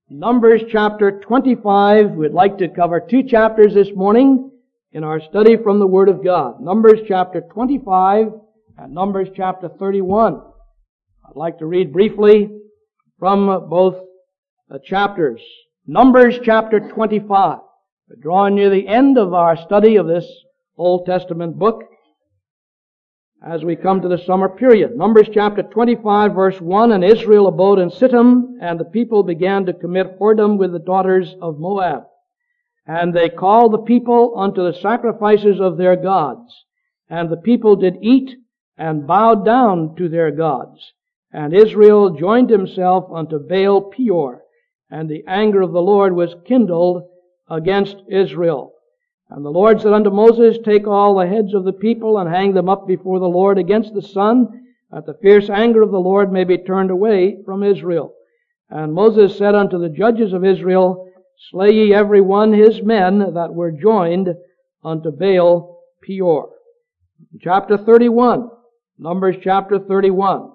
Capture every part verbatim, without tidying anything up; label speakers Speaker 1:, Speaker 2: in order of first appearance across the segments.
Speaker 1: Numbers chapter twenty-five. We'd like to cover two chapters this morning in our study from the Word of God. Numbers chapter twenty-five and Numbers chapter thirty-one. I'd like to read briefly from both uh, chapters. Numbers chapter twenty-five. We're drawing near the end of our study of this Old Testament book as we come to the summer period. Numbers chapter twenty-five verse one, And Israel abode in Sittim, and the people began to commit whoredom with the daughters of Moab. And they called the people unto the sacrifices of their gods. And the people did eat and bowed down to their gods. And Israel joined himself unto Baal Peor, and the anger of the Lord was kindled against Israel. And the Lord said unto Moses, Take all the heads of the people and hang them up before the Lord against the sun, that the fierce anger of the Lord may be turned away from Israel. And Moses said unto the judges of Israel, Slay ye every one his men that were joined unto Baal Peor. Chapter thirty-one. Numbers chapter thirty-one.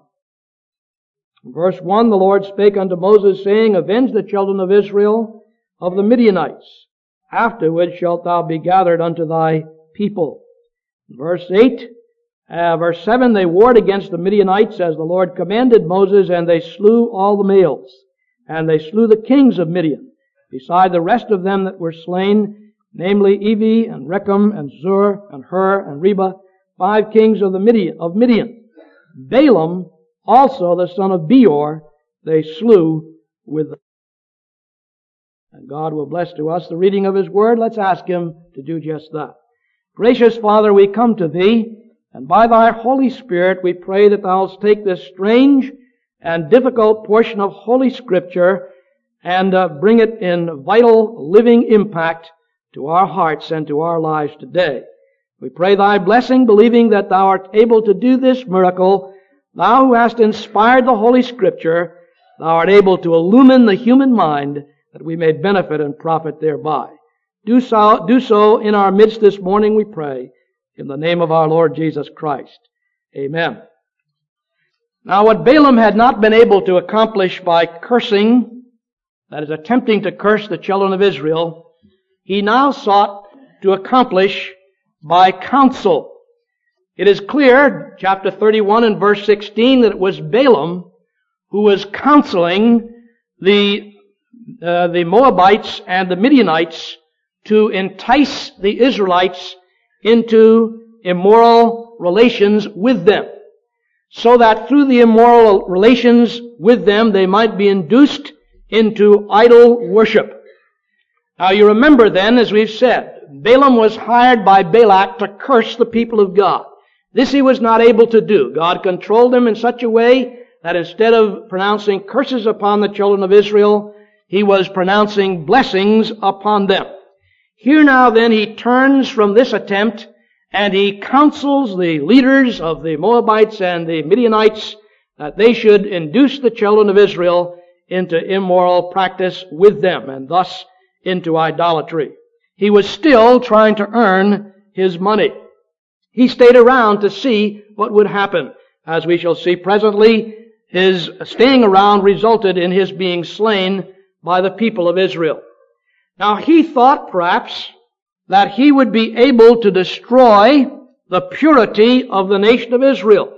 Speaker 1: Verse one, The Lord spake unto Moses, saying, Avenge the children of Israel of the Midianites. Afterward shalt thou be gathered unto thy people. Verse eight, uh, verse seven, They warred against the Midianites as the Lord commanded Moses, and they slew all the males. And they slew the kings of Midian, beside the rest of them that were slain, namely Evi, and Rechem, and Zur, and Hur, and Reba, five kings of the Midian, of Midian. Balaam, also the son of Beor, they slew with them. And God will bless to us the reading of His Word. Let's ask Him to do just that. Gracious Father, we come to Thee, and by Thy Holy Spirit we pray that Thou wilt take this strange and difficult portion of Holy Scripture and uh, bring it in vital, living impact to our hearts and to our lives today. We pray Thy blessing, believing that Thou art able to do this miracle. Thou who hast inspired the Holy Scripture, Thou art able to illumine the human mind, that we may benefit and profit thereby. Do so, do so in our midst this morning, we pray, in the name of our Lord Jesus Christ. Amen. Now, what Balaam had not been able to accomplish by cursing, that is, attempting to curse the children of Israel, he now sought to accomplish by counsel. It is clear, chapter thirty-one and verse sixteen, that it was Balaam who was counseling the Uh, the Moabites and the Midianites to entice the Israelites into immoral relations with them, so that through the immoral relations with them they might be induced into idol worship. Now you remember then, as we've said, Balaam was hired by Balak to curse the people of God. This he was not able to do. God controlled him in such a way that instead of pronouncing curses upon the children of Israel, He was pronouncing blessings upon them. Here now then he turns from this attempt and he counsels the leaders of the Moabites and the Midianites that they should induce the children of Israel into immoral practice with them and thus into idolatry. He was still trying to earn his money. He stayed around to see what would happen. As we shall see presently, his staying around resulted in his being slain by the people of Israel. Now he thought perhaps that he would be able to destroy the purity of the nation of Israel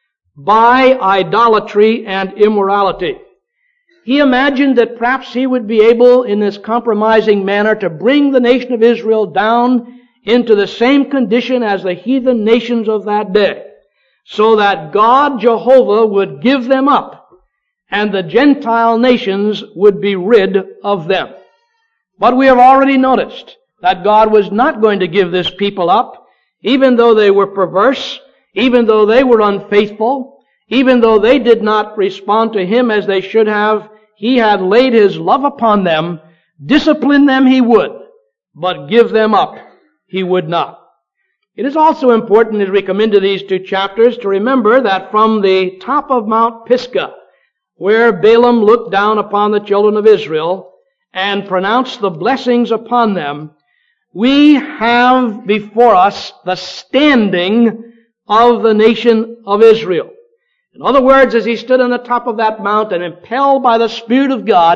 Speaker 1: by idolatry and immorality. He imagined that perhaps he would be able in this compromising manner to bring the nation of Israel down into the same condition as the heathen nations of that day, so that God Jehovah would give them up and the Gentile nations would be rid of them. But we have already noticed that God was not going to give this people up, even though they were perverse, even though they were unfaithful, even though they did not respond to Him as they should have. He had laid His love upon them. Discipline them He would, but give them up He would not. It is also important as we come into these two chapters to remember that from the top of Mount Pisgah, where Balaam looked down upon the children of Israel and pronounced the blessings upon them, we have before us the standing of the nation of Israel. In other words, as he stood on the top of that mount and impelled by the Spirit of God,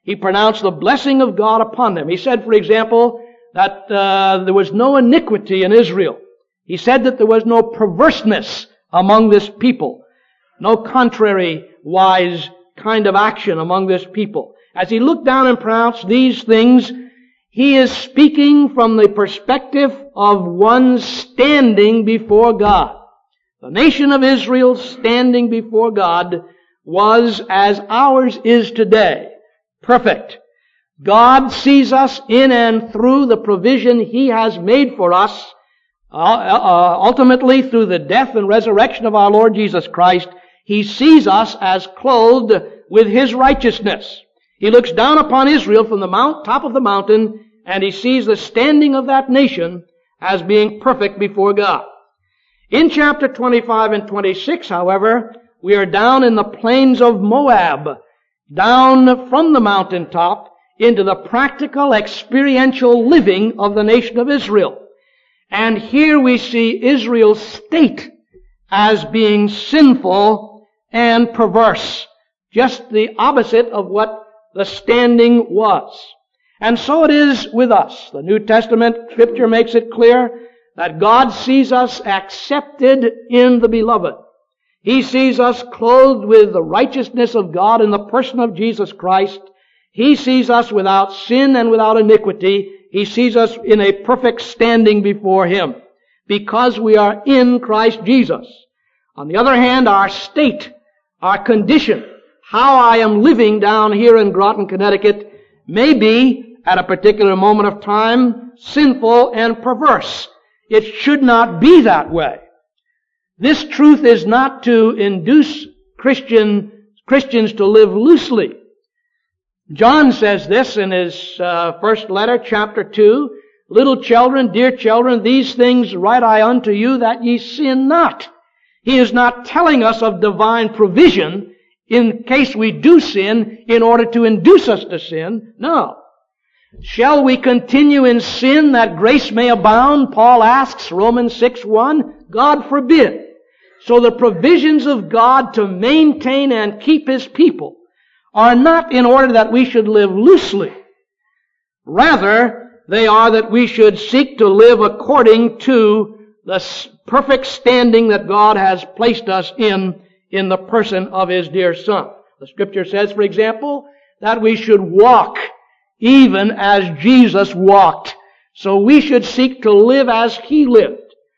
Speaker 1: He pronounced the blessing of God upon them. He said, for example, that uh, there was no iniquity in Israel. He said that there was no perverseness among this people, no contrary-wise kind of action among this people. As he looked down and pronounced these things, he is speaking from the perspective of one standing before God. The nation of Israel standing before God was as ours is today, perfect. God sees us in and through the provision He has made for us, uh, uh, ultimately through the death and resurrection of our Lord Jesus Christ. He sees us as clothed with His righteousness. He looks down upon Israel from the mount, top of the mountain, and He sees the standing of that nation as being perfect before God. In chapter twenty-five and twenty-six, however, we are down in the plains of Moab, down from the mountaintop into the practical, experiential living of the nation of Israel. And here we see Israel's state as being sinful and perverse, just the opposite of what the standing was. And so it is with us. The New Testament Scripture makes it clear that God sees us accepted in the Beloved. He sees us clothed with the righteousness of God in the person of Jesus Christ. He sees us without sin and without iniquity. He sees us in a perfect standing before Him because we are in Christ Jesus. On the other hand, our state, our condition, how I am living down here in Groton, Connecticut, may be, at a particular moment of time, sinful and perverse. It should not be that way. This truth is not to induce Christian, Christians to live loosely. John says this in his uh, first letter, chapter two, "Little children, dear children, these things write I unto you, that ye sin not." He is not telling us of divine provision in case we do sin in order to induce us to sin. No. Shall we continue in sin that grace may abound? Paul asks, Romans six one. God forbid. So the provisions of God to maintain and keep His people are not in order that we should live loosely. Rather, they are that we should seek to live according to the perfect standing that God has placed us in, in the person of His dear Son. The Scripture says, for example, that we should walk even as Jesus walked. So we should seek to live as He lived.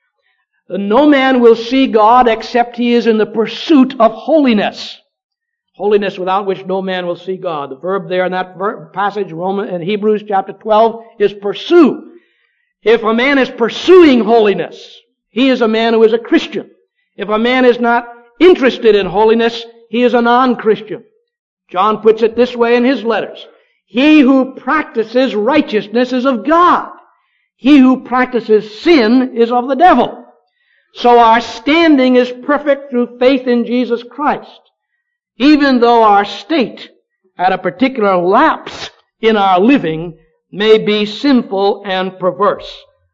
Speaker 1: No man will see God except he is in the pursuit of holiness. Holiness without which no man will see God. The verb there in that passage, Roman in Hebrews chapter twelve, is pursue. If a man is pursuing holiness, he is a man who is a Christian. If a man is not interested in holiness, he is a non-Christian. John puts it this way in his letters. He who practices righteousness is of God. He who practices sin is of the devil. So our standing is perfect through faith in Jesus Christ, even though our state at a particular lapse in our living may be sinful and perverse.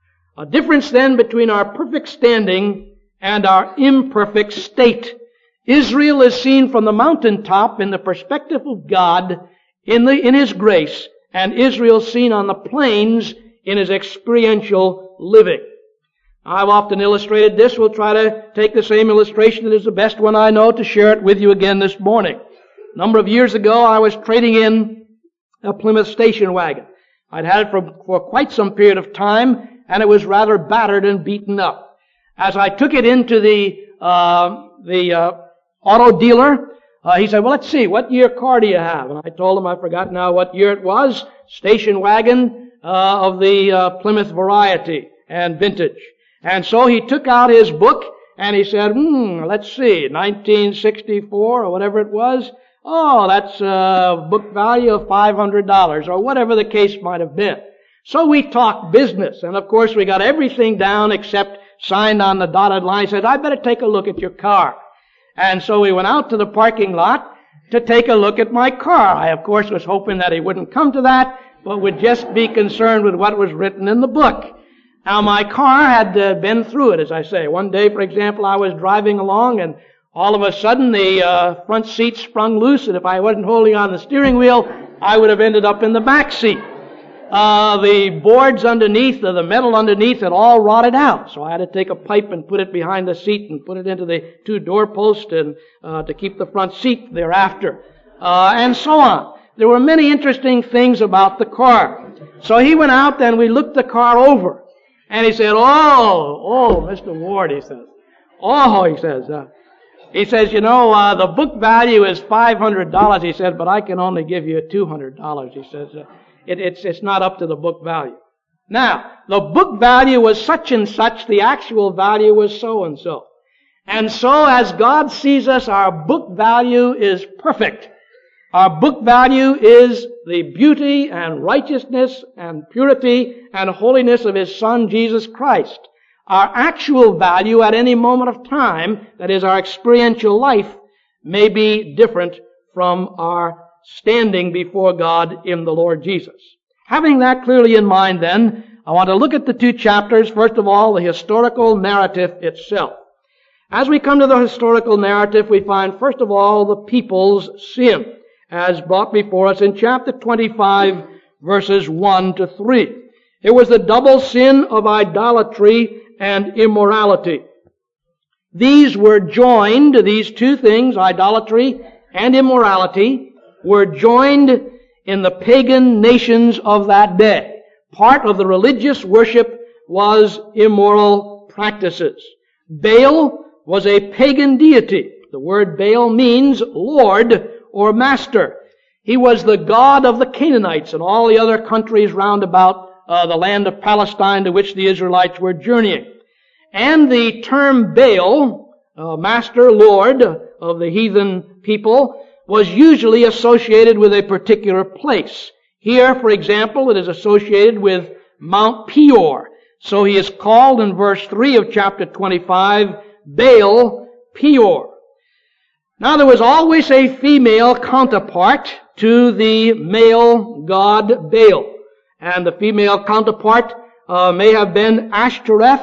Speaker 1: A difference then between our perfect standing and our imperfect state. Israel is seen from the mountaintop in the perspective of God in, the, in His grace, and Israel seen on the plains in His experiential living. I've often illustrated this. We'll try to take the same illustration that is the best one I know to share it with you again this morning. A number of years ago, I was trading in a Plymouth station wagon. I'd had it for, for quite some period of time, and it was rather battered and beaten up. As I took it into the uh, the uh, auto dealer, uh, he said, "Well, let's see, what year car do you have?" And I told him, I forgot now what year it was, station wagon uh, of the uh, Plymouth variety and vintage. And so he took out his book and he said, hmm, let's see, nineteen sixty-four or whatever it was. Oh, that's a book value of five hundred dollars or whatever the case might have been. So we talked business, and of course we got everything down except signed on the dotted line. He said, "I better take a look at your car." And so we went out to the parking lot to take a look at my car. I, of course, was hoping that he wouldn't come to that, but would just be concerned with what was written in the book. Now, my car had uh, been through it, as I say. One day, for example, I was driving along, and all of a sudden the uh, front seat sprung loose, and if I wasn't holding on the steering wheel, I would have ended up in the back seat. Uh, the boards underneath, or the metal underneath, had all rotted out. So I had to take a pipe and put it behind the seat and put it into the two doorposts and uh, to keep the front seat thereafter. Uh, and so on. There were many interesting things about the car. So he went out and we looked the car over. And he said, oh, oh, Mister Ward, he says. Oh, he says, uh, he says, you know, uh, the book value is five hundred dollars, he said, but I can only give you two hundred dollars, he says. Uh, It, it's, it's not up to the book value. Now, the book value was such and such, the actual value was so and so. And so as God sees us, our book value is perfect. Our book value is the beauty and righteousness and purity and holiness of His Son, Jesus Christ. Our actual value at any moment of time, that is our experiential life, may be different from our standing before God in the Lord Jesus. Having that clearly in mind then, I want to look at the two chapters. First of all, the historical narrative itself. As we come to the historical narrative, we find first of all the people's sin, as brought before us in chapter twenty-five, verses one to three. It was the double sin of idolatry and immorality. These were joined, these two things, idolatry and immorality, were joined in the pagan nations of that day. Part of the religious worship was immoral practices. Baal was a pagan deity. The word Baal means Lord or Master. He was the god of the Canaanites and all the other countries round about uh, the land of Palestine to which the Israelites were journeying. And the term Baal, uh, Master, Lord of the heathen people, was usually associated with a particular place. Here, for example, it is associated with Mount Peor. So he is called in verse three of chapter twenty-five, Baal Peor. Now there was always a female counterpart to the male god Baal. And the female counterpart uh, may have been Ashtoreth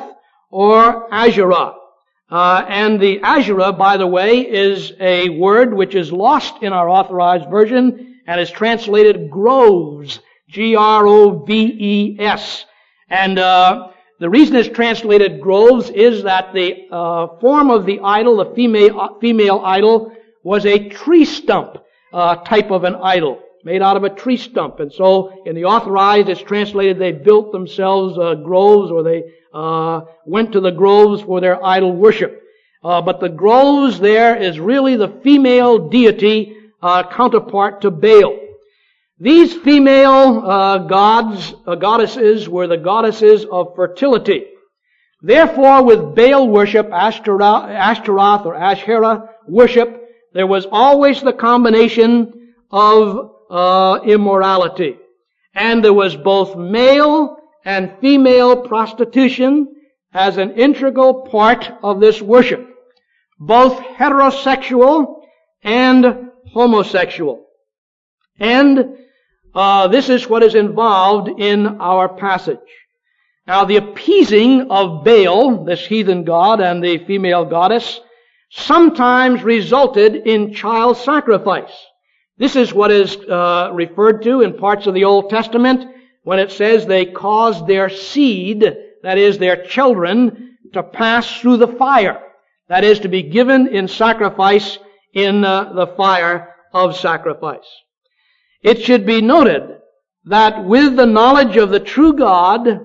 Speaker 1: or Asherah. Uh, and the Asherah, by the way, is a word which is lost in our Authorized Version and is translated groves, G R O V E S. And uh, the reason it's translated groves is that the uh, form of the idol, the female, uh, female idol, was a tree stump uh, type of an idol, made out of a tree stump. And so in the Authorized, it's translated they built themselves uh, groves, or they Uh, went to the groves for their idol worship. Uh, but the groves there is really the female deity uh, counterpart to Baal. These female uh, gods, uh, goddesses, were the goddesses of fertility. Therefore, with Baal worship, Ashtaroth, Ashtaroth or Asherah worship, there was always the combination of uh, immorality. And there was both male and female prostitution as an integral part of this worship, both heterosexual and homosexual. And uh, this is what is involved in our passage. Now, the appeasing of Baal, this heathen god, and the female goddess, sometimes resulted in child sacrifice. This is what is uh, referred to in parts of the Old Testament when it says they caused their seed, that is, their children, to pass through the fire. That is, to be given in sacrifice in uh, the fire of sacrifice. It should be noted that with the knowledge of the true God,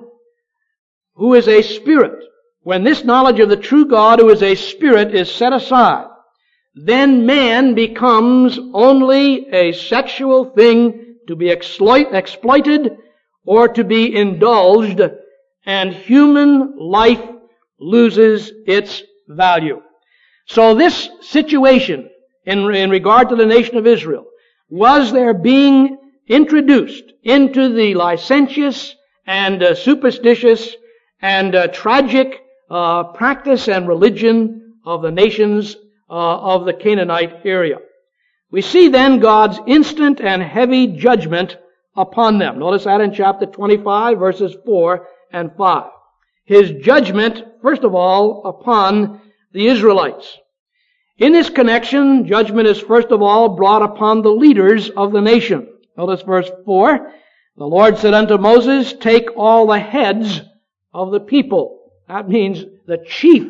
Speaker 1: who is a spirit, when this knowledge of the true God, who is a spirit, is set aside, then man becomes only a sexual thing to be exploit, exploited or to be indulged, and human life loses its value. So this situation in, in regard to the nation of Israel was there being introduced into the licentious and uh, superstitious and uh, tragic uh, practice and religion of the nations uh, of the Canaanite area. We see then God's instant and heavy judgment upon them. Notice that in chapter twenty-five, verses four and five. His judgment, first of all, upon the Israelites. In this connection, judgment is first of all brought upon the leaders of the nation. Notice verse four. The Lord said unto Moses, take all the heads of the people. That means the chief,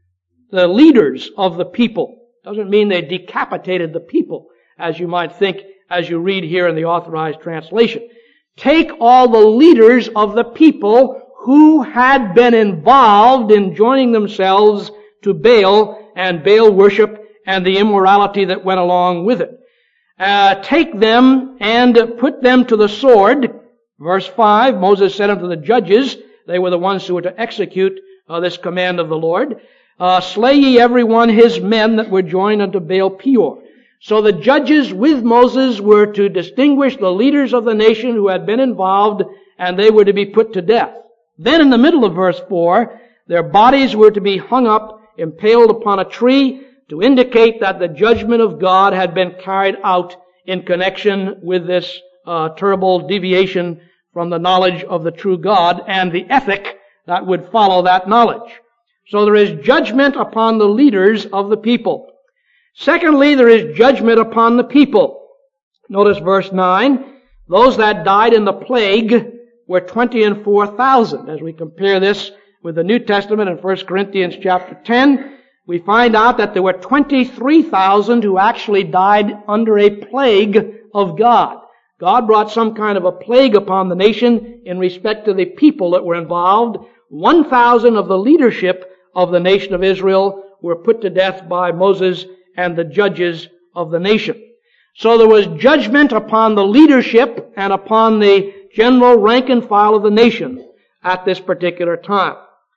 Speaker 1: the leaders of the people. Doesn't mean they decapitated the people, as you might think as you read here in the Authorized Translation. Take all the leaders of the people who had been involved in joining themselves to Baal and Baal worship and the immorality that went along with it. Uh, take them and put them to the sword. Verse five, Moses said unto the judges, they were the ones who were to execute uh, this command of the Lord, uh, slay ye every one his men that were joined unto Baal Peor. So the judges with Moses were to distinguish the leaders of the nation who had been involved, and they were to be put to death. Then in the middle of verse four, their bodies were to be hung up, impaled upon a tree, to indicate that the judgment of God had been carried out in connection with this uh, terrible deviation from the knowledge of the true God and the ethic that would follow that knowledge. So there is judgment upon the leaders of the people. Secondly, there is judgment upon the people. Notice verse nine. Those that died in the plague were twenty and four thousand. As we compare this with the New Testament in First Corinthians chapter ten, we find out that there were twenty-three thousand who actually died under a plague of God. God brought some kind of a plague upon the nation in respect to the people that were involved. one thousand of the leadership of the nation of Israel were put to death by Moses and the judges of the nation. So there was judgment upon the leadership and upon the general rank and file of the nation at this particular time.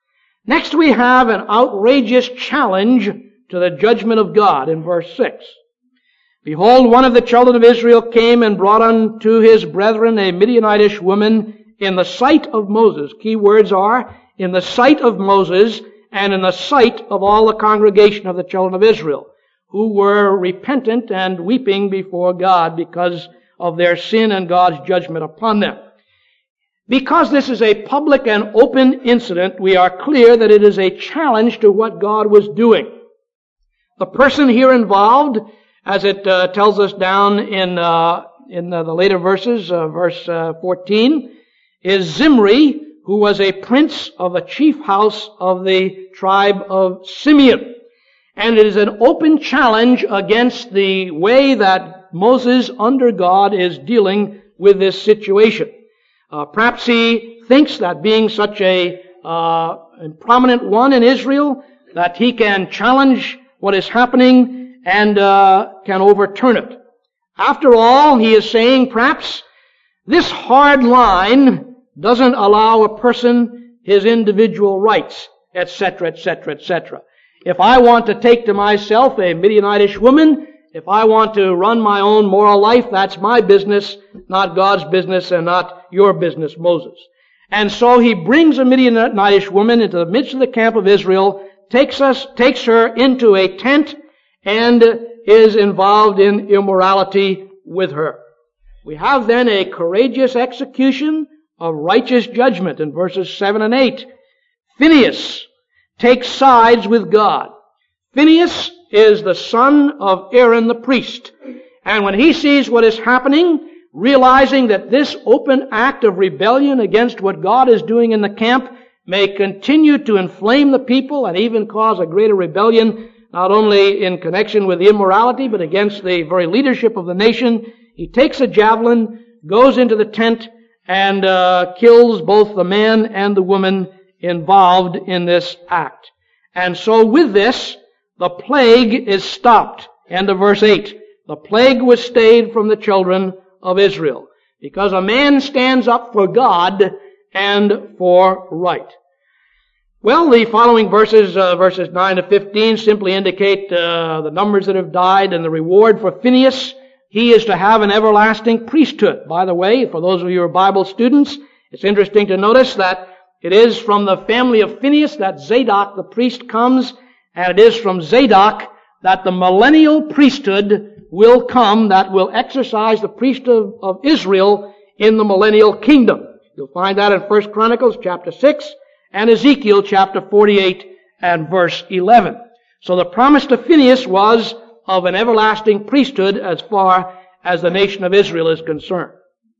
Speaker 1: Next we have an outrageous challenge to the judgment of God in verse six. Behold, one of the children of Israel came and brought unto his brethren a Midianitish woman in the sight of Moses. Key words are, in the sight of Moses and in the sight of all the congregation of the children of Israel, who were repentant and weeping before God because of their sin and God's judgment upon them. Because this is a public and open incident, we are clear that it is a challenge to what God was doing. The person here involved, as it uh, tells us down in uh, in uh, the later verses, uh, verse uh, fourteen, is Zimri, who was a prince of a chief house of the tribe of Simeon. And it is an open challenge against the way that Moses, under God, is dealing with this situation. Uh, perhaps he thinks that being such a uh, prominent one in Israel, that he can challenge what is happening and uh, can overturn it. After all, he is saying, perhaps this hard line doesn't allow a person his individual rights, et cetera, et cetera, et cetera. If I want to take to myself a Midianitish woman, if I want to run my own moral life, that's my business, not God's business and not your business, Moses. And so he brings a Midianitish woman into the midst of the camp of Israel, takes us, takes her into a tent, and is involved in immorality with her. We have then a courageous execution of righteous judgment in verses seven and eight. Phinehas takes sides with God. Phinehas is the son of Aaron the priest. And when he sees what is happening, realizing that this open act of rebellion against what God is doing in the camp may continue to inflame the people and even cause a greater rebellion, not only in connection with immorality, but against the very leadership of the nation, he takes a javelin, goes into the tent, and uh, kills both the man and the woman involved in this act. And so with this, the plague is stopped. End of verse eight. The plague was stayed from the children of Israel, because a man stands up for God and for right. Well, the following verses, uh, verses nine to fifteen, simply indicate uh, the numbers that have died and the reward for Phinehas. He is to have an everlasting priesthood. By the way, for those of you who are Bible students, it's interesting to notice that it is from the family of Phinehas that Zadok the priest comes, and it is from Zadok that the millennial priesthood will come that will exercise the priesthood of Israel in the millennial kingdom. You'll find that in First Chronicles chapter six and Ezekiel chapter forty-eight and verse eleven. So the promise to Phinehas was of an everlasting priesthood as far as the nation of Israel is concerned.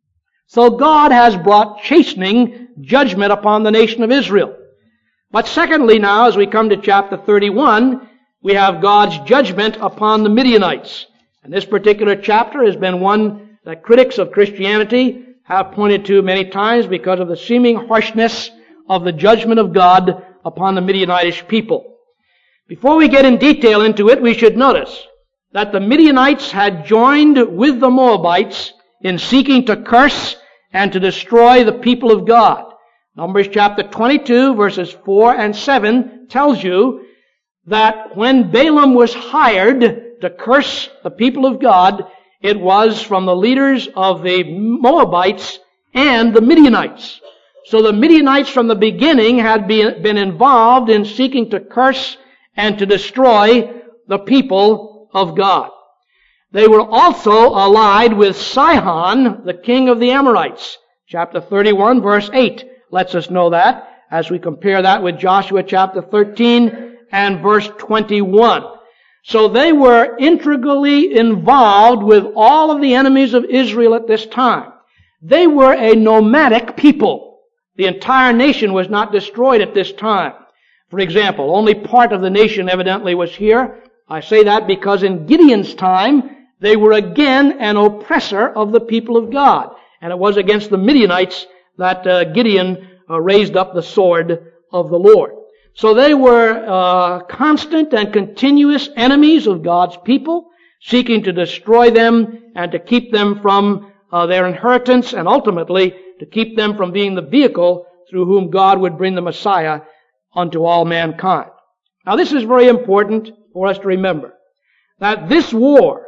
Speaker 1: So God has brought chastening judgment upon the nation of Israel. But secondly now, as we come to chapter thirty-one, we have God's judgment upon the Midianites. And this particular chapter has been one that critics of Christianity have pointed to many times because of the seeming harshness of the judgment of God upon the Midianitish people. Before we get in detail into it, we should notice that the Midianites had joined with the Moabites in seeking to curse and to destroy the people of God. Numbers chapter twenty-two, verses four and seven tells you that when Balaam was hired to curse the people of God, it was from the leaders of the Moabites and the Midianites. So the Midianites from the beginning had been, been involved in seeking to curse and to destroy the people of God. They were also allied with Sihon, the king of the Amorites. Chapter thirty-one, verse eight lets us know that as we compare that with Joshua chapter thirteen and verse twenty-one. So they were integrally involved with all of the enemies of Israel at this time. They were a nomadic people. The entire nation was not destroyed at this time. For example, only part of the nation evidently was here. I say that because in Gideon's time, they were again an oppressor of the people of God. And it was against the Midianites that uh, Gideon uh, raised up the sword of the Lord. So they were uh, constant and continuous enemies of God's people, seeking to destroy them and to keep them from uh, their inheritance, and ultimately to keep them from being the vehicle through whom God would bring the Messiah unto all mankind. Now this is very important for us to remember, that this war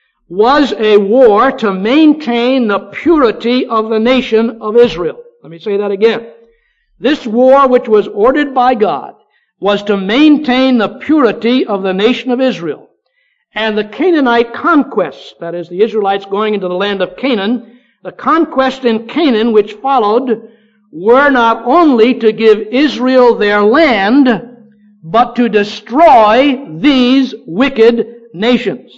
Speaker 1: was a war to maintain the purity of the nation of Israel. Let me say that again. This war, which was ordered by God, was to maintain the purity of the nation of Israel. And the Canaanite conquests, that is, the Israelites going into the land of Canaan, the conquest in Canaan which followed were not only to give Israel their land, but to destroy these wicked nations.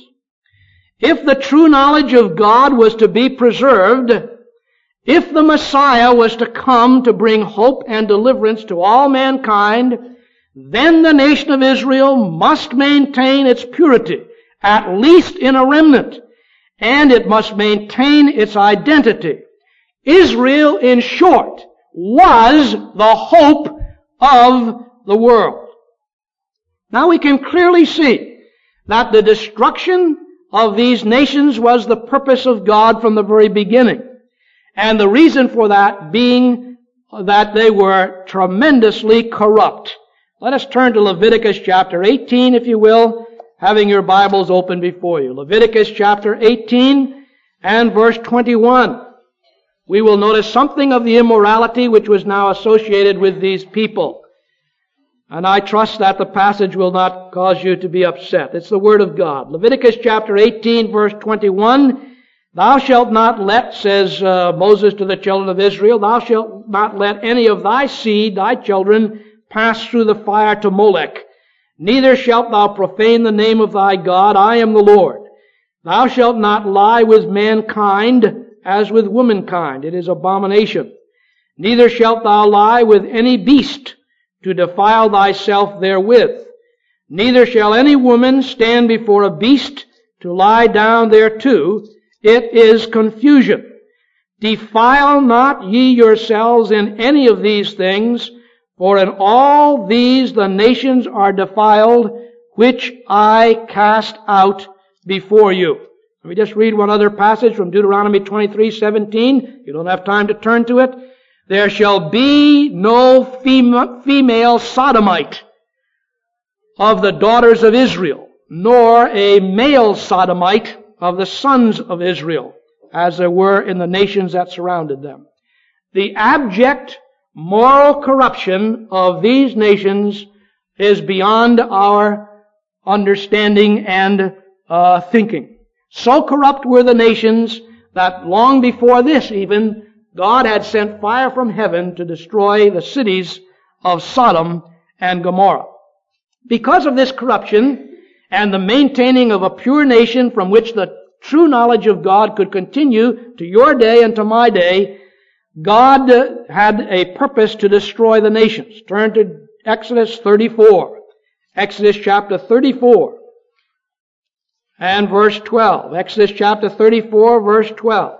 Speaker 1: If the true knowledge of God was to be preserved, if the Messiah was to come to bring hope and deliverance to all mankind, then the nation of Israel must maintain its purity, at least in a remnant, and it must maintain its identity. Israel, in short, was the hope of the world. Now we can clearly see that the destruction of these nations was the purpose of God from the very beginning. And the reason for that being that they were tremendously corrupt. Let us turn to Leviticus chapter eighteen, if you will, having your Bibles open before you. Leviticus chapter eighteen and verse twenty-one. We will notice something of the immorality which was now associated with these people. And I trust that the passage will not cause you to be upset. It's the Word of God. Leviticus chapter eighteen, verse twenty-one. Thou shalt not let, says uh, Moses to the children of Israel, thou shalt not let any of thy seed, thy children, pass through the fire to Molech. Neither shalt thou profane the name of thy God. I am the Lord. Thou shalt not lie with mankind as with womankind. It is abomination. Neither shalt thou lie with any beast to defile thyself therewith. Neither shall any woman stand before a beast to lie down thereto. It is confusion. Defile not ye yourselves in any of these things, for in all these the nations are defiled, which I cast out before you. Let me just read one other passage from Deuteronomy twenty-three seventeen. You don't have time to turn to it. There shall be no fem- female sodomite of the daughters of Israel, nor a male sodomite of the sons of Israel, as there were in the nations that surrounded them. The abject moral corruption of these nations is beyond our understanding and uh, thinking. So corrupt were the nations that long before this even, God had sent fire from heaven to destroy the cities of Sodom and Gomorrah. Because of this corruption and the maintaining of a pure nation from which the true knowledge of God could continue to your day and to my day, God had a purpose to destroy the nations. Turn to Exodus thirty-four. Exodus chapter thirty-four and verse twelve. Exodus chapter thirty-four, verse twelve.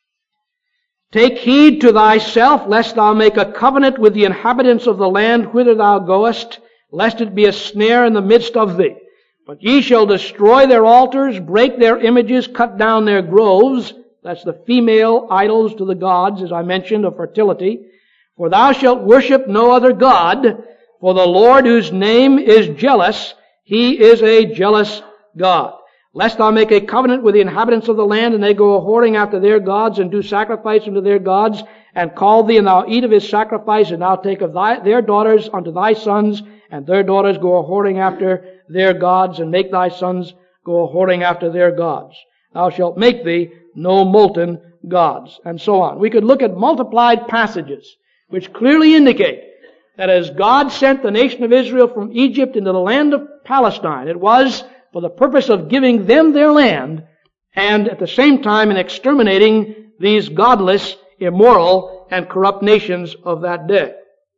Speaker 1: Take heed to thyself, lest thou make a covenant with the inhabitants of the land whither thou goest, lest it be a snare in the midst of thee. But ye shall destroy their altars, break their images, cut down their groves. That's the female idols to the gods, as I mentioned, of fertility. For thou shalt worship no other God, for the Lord whose name is jealous, He is a jealous God. Lest thou make a covenant with the inhabitants of the land, and they go a-whoring after their gods, and do sacrifice unto their gods, and call thee, and thou eat of his sacrifice, and thou take of thy, their daughters unto thy sons, and their daughters go a-whoring after their gods, and make thy sons go a-whoring after their gods. Thou shalt make thee no molten gods, and so on. We could look at multiplied passages which clearly indicate that as God sent the nation of Israel from Egypt into the land of Palestine, it was for the purpose of giving them their land, and at the same time in exterminating these godless, immoral, and corrupt nations of that day.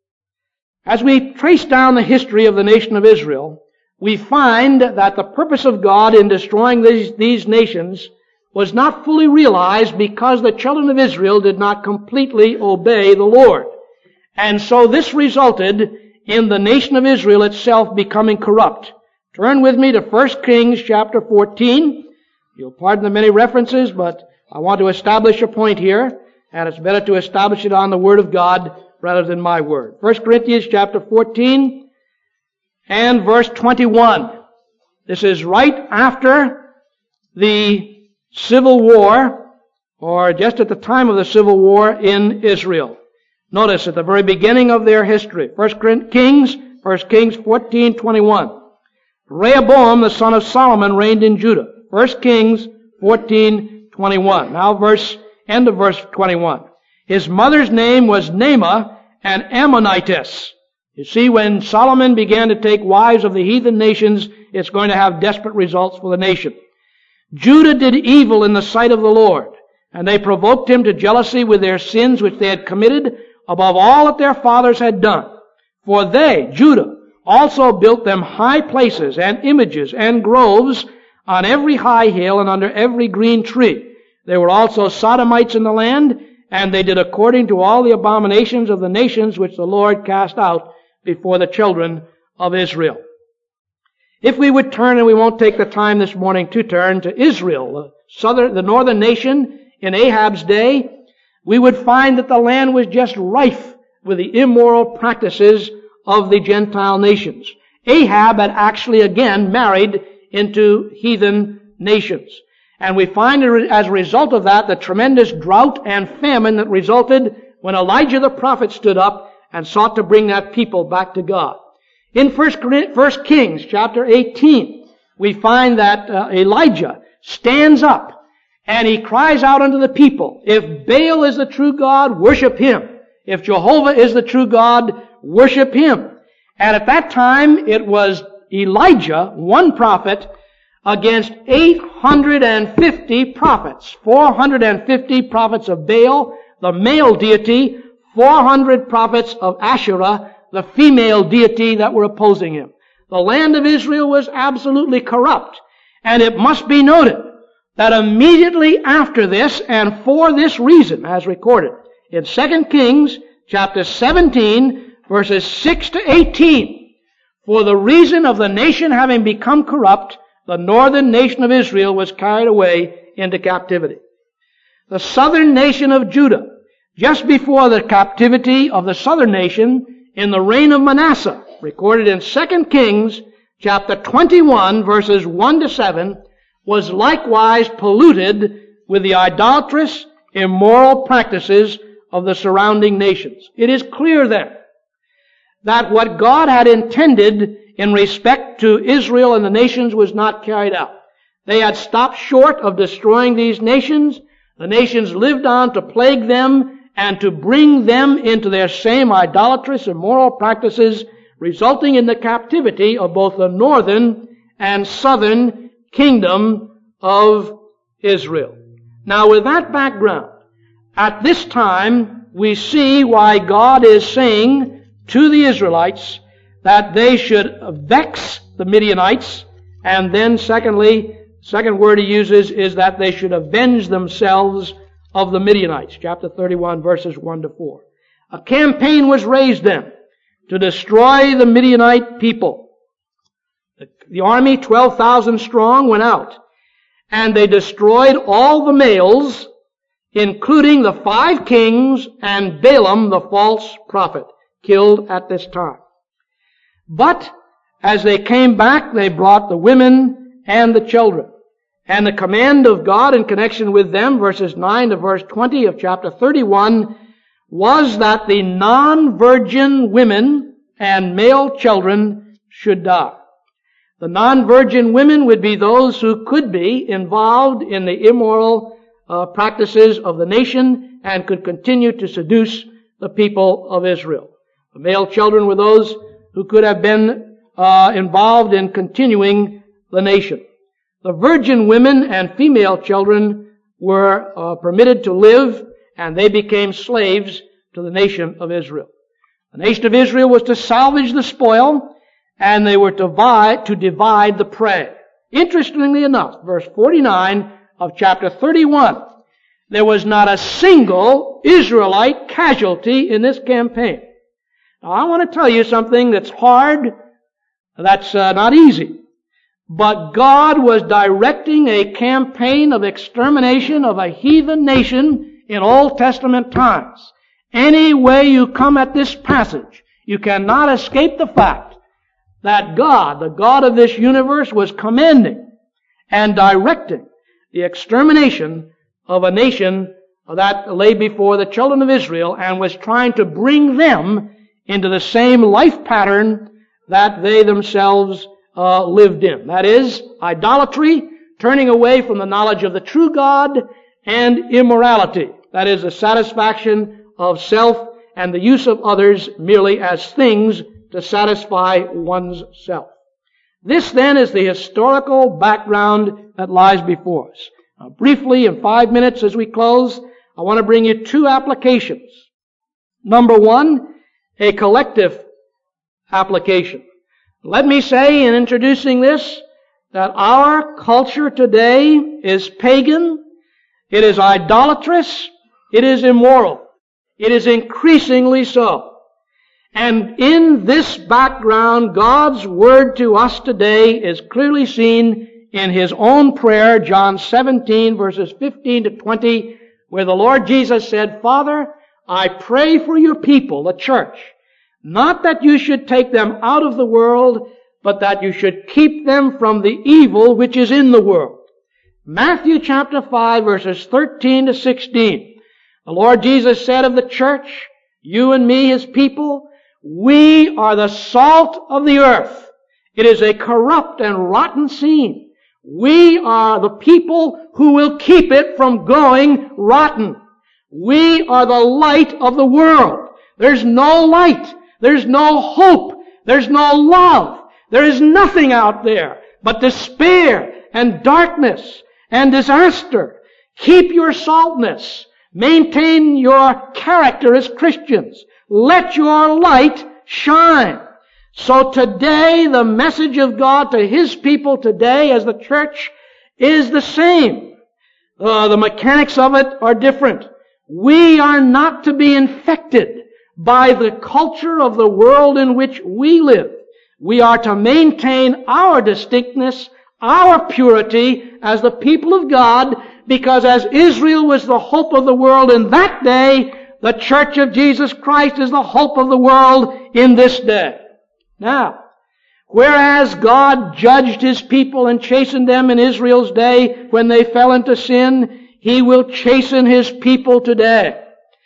Speaker 1: As we trace down the history of the nation of Israel, we find that the purpose of God in destroying these, these nations was not fully realized because the children of Israel did not completely obey the Lord. And so this resulted in the nation of Israel itself becoming corrupt. Turn with me to First Kings chapter fourteen. You'll pardon the many references, but I want to establish a point here, and it's better to establish it on the Word of God rather than my word. First Corinthians chapter fourteen and verse twenty-one. This is right after the civil war, or just at the time of the civil war in Israel. Notice at the very beginning of their history, First Kings, First Kings fourteen twenty-one. Rehoboam, the son of Solomon, reigned in Judah. First Kings fourteen twenty-one. Now verse, end of verse twenty-one. His mother's name was Naamah, an Ammonitess. You see, when Solomon began to take wives of the heathen nations, it's going to have desperate results for the nation. Judah did evil in the sight of the Lord, and they provoked him to jealousy with their sins which they had committed above all that their fathers had done. For they, Judah, also built them high places and images and groves on every high hill and under every green tree. There were also sodomites in the land, and they did according to all the abominations of the nations which the Lord cast out before the children of Israel. If we would turn, and we won't take the time this morning to turn, to Israel, the southern, the northern nation in Ahab's day, we would find that the land was just rife with the immoral practices of the Gentile nations. Ahab had actually again married into heathen nations. And we find as a result of that the tremendous drought and famine that resulted when Elijah the prophet stood up and sought to bring that people back to God. In First Kings chapter eighteen, we find that uh, Elijah stands up and he cries out unto the people, if Baal is the true God, worship him. If Jehovah is the true God, worship him. And at that time, it was Elijah, one prophet, against eight hundred fifty prophets. four hundred fifty prophets of Baal, the male deity, four hundred prophets of Asherah, the female deity that were opposing him. The land of Israel was absolutely corrupt. And it must be noted that immediately after this, and for this reason, as recorded in Second Kings chapter seventeen, verses six to eighteen, for the reason of the nation having become corrupt, the northern nation of Israel was carried away into captivity. The southern nation of Judah, just before the captivity of the southern nation in the reign of Manasseh, recorded in Second Kings chapter twenty-one, verses one to seven, was likewise polluted with the idolatrous, immoral practices of the surrounding nations. It is clear then that what God had intended in respect to Israel and the nations was not carried out. They had stopped short of destroying these nations. The nations lived on to plague them and to bring them into their same idolatrous, immoral practices resulting in the captivity of both the northern and southern kingdom of Israel. Now, with that background, at this time, we see why God is saying to the Israelites that they should vex the Midianites, and then secondly, second word he uses is that they should avenge themselves of the Midianites. Chapter thirty-one, verses one to four. A campaign was raised then to destroy the Midianite people. The, the army, twelve thousand strong, went out, and they destroyed all the males, including the five kings and Balaam the false prophet, killed at this time. But as they came back, they brought the women and the children. And the command of God in connection with them, verses nine to verse twenty of chapter thirty-one, was that the non-virgin women and male children should die. The non-virgin women would be those who could be involved in the immoral uh, practices of the nation and could continue to seduce the people of Israel. The male children were those who could have been uh, involved in continuing the nation. The virgin women and female children were uh, permitted to live, and they became slaves to the nation of Israel. The nation of Israel was to salvage the spoil, and they were to divide, to divide the prey. Interestingly enough, verse forty-nine of chapter thirty-one, there was not a single Israelite casualty in this campaign. Now, I want to tell you something that's hard, that's uh, not easy. But God was directing a campaign of extermination of a heathen nation in Old Testament times. Any way you come at this passage, you cannot escape the fact that God, the God of this universe, was commanding and directing the extermination of a nation that lay before the children of Israel and was trying to bring them into the same life pattern that they themselves uh, lived in. That is, idolatry, turning away from the knowledge of the true God, and immorality. That is, the satisfaction of self and the use of others merely as things to satisfy one's self. This then is the historical background that lies before us. Now, briefly, in five minutes as we close, I want to bring you two applications. Number one, a collective application. Let me say in introducing this that our culture today is pagan, it is idolatrous, it is immoral. It is increasingly so. And in this background, God's word to us today is clearly seen in His own prayer, John seventeen, verses fifteen to twenty, where the Lord Jesus said, Father, I pray for your people, the church, not that you should take them out of the world, but that you should keep them from the evil which is in the world. Matthew chapter five, verses thirteen to sixteen. The Lord Jesus said of the church, you and me, His people, we are the salt of the earth. It is a corrupt and rotten scene. We are the people who will keep it from going rotten. We are the light of the world. There's no light. There's no hope. There's no love. There is nothing out there but despair and darkness and disaster. Keep your saltness. Maintain your character as Christians. Let your light shine. So today, the message of God to His people today as the church is the same. Uh, the mechanics of it are different. We are not to be infected by the culture of the world in which we live. We are to maintain our distinctness, our purity as the people of God, because as Israel was the hope of the world in that day, the Church of Jesus Christ is the hope of the world in this day. Now, whereas God judged His people and chastened them in Israel's day when they fell into sin, He will chasten His people today.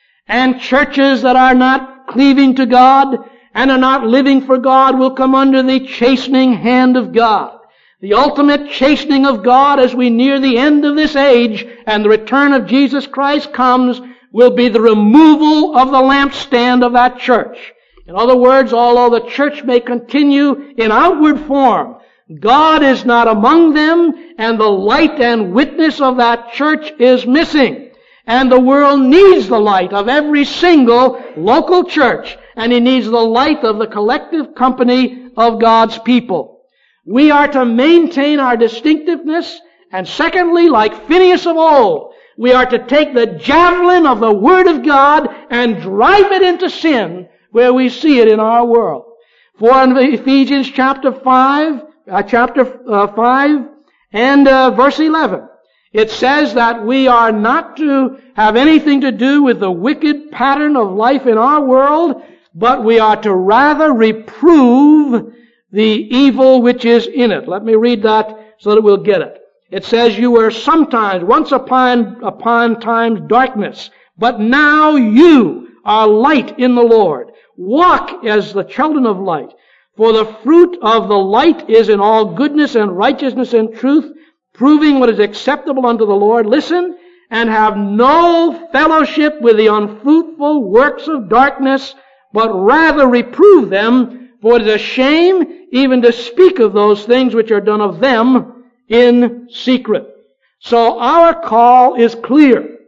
Speaker 1: And churches that are not cleaving to God and are not living for God will come under the chastening hand of God. The ultimate chastening of God as we near the end of this age and the return of Jesus Christ comes will be the removal of the lampstand of that church. In other words, although the church may continue in outward form, God is not among them, and the light and witness of that church is missing. And the world needs the light of every single local church, and it needs the light of the collective company of God's people. We are to maintain our distinctiveness, and secondly, like Phineas of old, we are to take the javelin of the Word of God and drive it into sin where we see it in our world. For in Ephesians chapter five, uh, chapter uh, five and uh, verse eleven, it says that we are not to have anything to do with the wicked pattern of life in our world, but we are to rather reprove the evil which is in it. Let me read that so that we'll get it. It says, you were sometimes, once upon, upon times darkness, but now you are light in the Lord. Walk as the children of light. For the fruit of the light is in all goodness and righteousness and truth, proving what is acceptable unto the Lord. Listen, and have no fellowship with the unfruitful works of darkness, but rather reprove them, for it is a shame even to speak of those things which are done of them in secret. So our call is clear.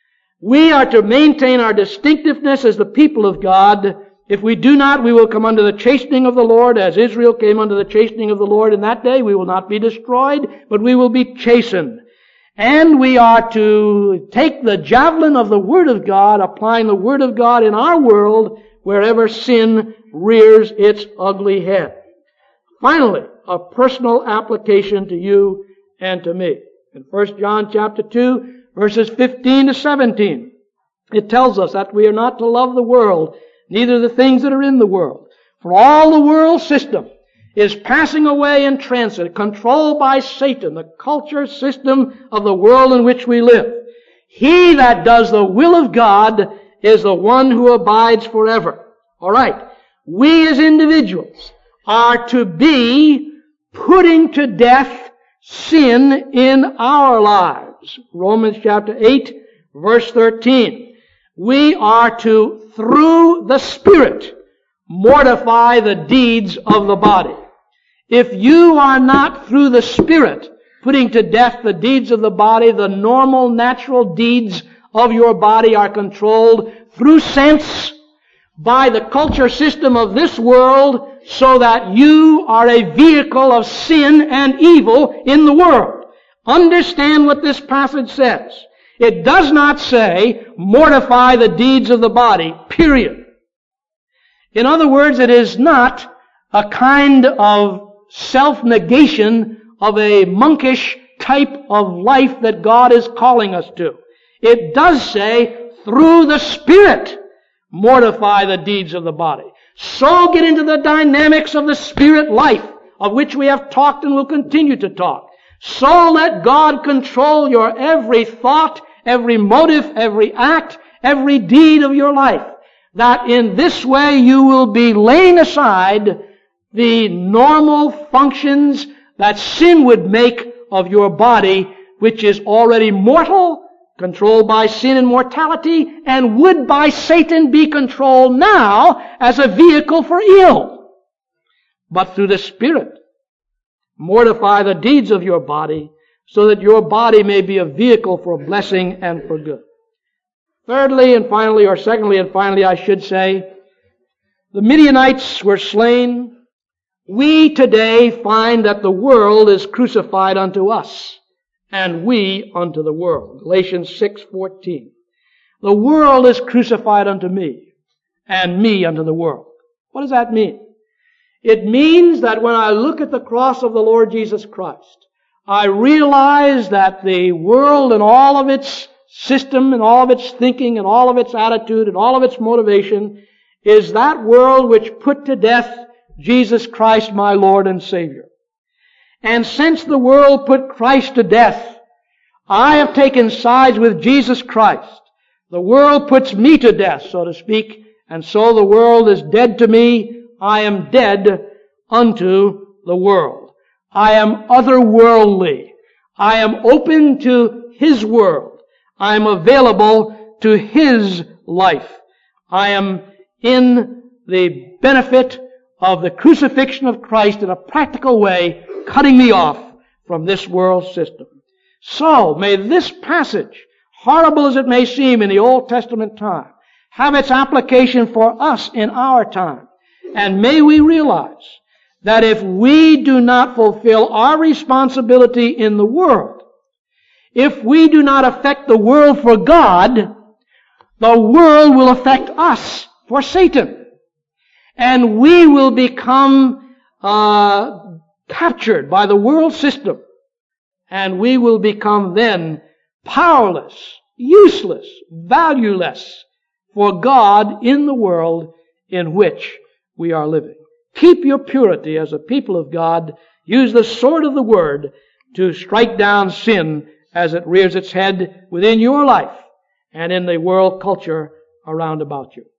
Speaker 1: We are to maintain our distinctiveness as the people of God. If we do not, we will come under the chastening of the Lord, as Israel came under the chastening of the Lord in that day. We will not be destroyed, but we will be chastened. And we are to take the javelin of the Word of God, applying the Word of God in our world wherever sin rears its ugly head. Finally, a personal application to you and to me. In First John chapter two, verses fifteen to seventeen, it tells us that we are not to love the world, neither the things that are in the world. For all the world system is passing away in transit, controlled by Satan, the culture system of the world in which we live. He that does the will of God is the one who abides forever. All right. We as individuals are to be putting to death sin in our lives. Romans chapter eight, verse thirteen. We are to, through the Spirit, mortify the deeds of the body. If you are not, through the Spirit, putting to death the deeds of the body, the normal, natural deeds of your body are controlled through sense by the culture system of this world, so that you are a vehicle of sin and evil in the world. Understand what this passage says. It does not say, mortify the deeds of the body, period. In other words, it is not a kind of self-negation of a monkish type of life that God is calling us to. It does say, through the Spirit, mortify the deeds of the body. So get into the dynamics of the Spirit life, of which we have talked and will continue to talk. So let God control your every thought, every motive, every act, every deed of your life. That in this way you will be laying aside the normal functions that sin would make of your body, which is already mortal, controlled by sin and mortality, and would by Satan be controlled now as a vehicle for ill. But through the Spirit, mortify the deeds of your body, so that your body may be a vehicle for blessing and for good. Thirdly and finally, or secondly and finally, I should say, the Midianites were slain. We today find that the world is crucified unto us, and we unto the world. Galatians six fourteen. The world is crucified unto me, and me unto the world. What does that mean? It means that when I look at the cross of the Lord Jesus Christ, I realize that the world and all of its system and all of its thinking and all of its attitude and all of its motivation is that world which put to death Jesus Christ, my Lord and Savior. And since the world put Christ to death, I have taken sides with Jesus Christ. The world puts me to death, so to speak, and so the world is dead to me. I am dead unto the world. I am otherworldly. I am open to His world. I am available to His life. I am in the benefit of the crucifixion of Christ in a practical way, cutting me off from this world system. So, may this passage, horrible as it may seem in the Old Testament time, have its application for us in our time. And may we realize that if we do not fulfill our responsibility in the world, if we do not affect the world for God, the world will affect us for Satan. And we will become uh, captured by the world system. And we will become then powerless, useless, valueless for God in the world in which we are living. Keep your purity as a people of God. Use the sword of the Word to strike down sin as it rears its head within your life and in the world culture around about you.